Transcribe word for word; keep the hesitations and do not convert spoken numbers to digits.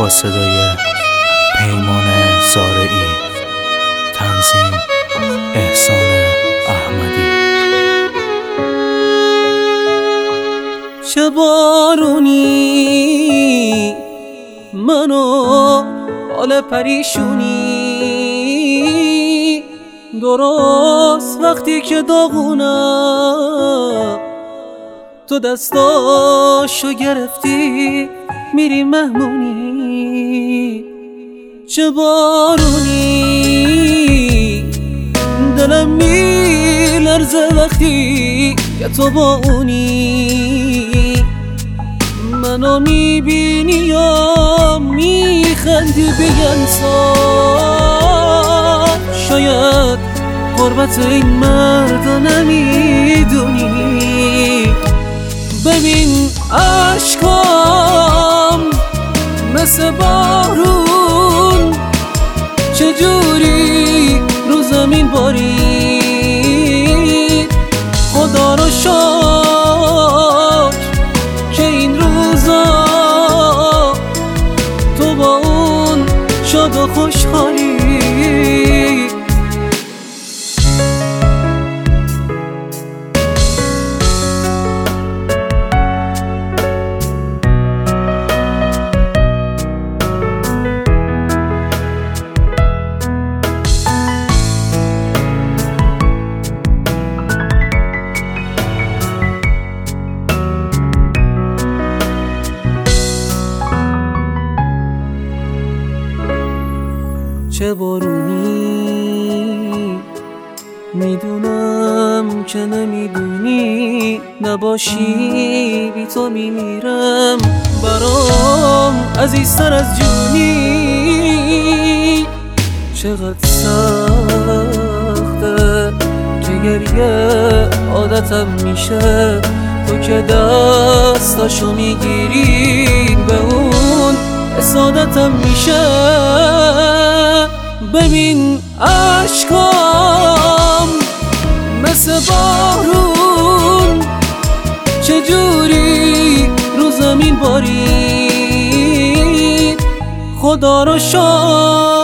با صدای پیمان زارعی، تنظیم احسان احمدی. چه بارونی منو حال پریشونی، درست وقتی که داغونم تو دستاشو گرفتی میری مهمونی. چه بارونی دلم میلرزه وقتی که تو با اونی، منو میبینی یا میخندی بی‌انصاف. شاید غربت این مردا نمیدونی. ببین عشقام مثل بارون چجوری رو زمین بارید. خدا رو شکر که این روزا تو با اون شاد و خوشحالی. چه بارونی میدونم که نمیدونی، نباشی بی تو میمیرم برام عزیزتر از جونی. چقدر سخته که گریه عادتم میشه، تو که دستاشو میگیری به اون سعادتم میشه. ببین عشقام مثل بارون چجوری رو زمین بارید. خدا رو شکر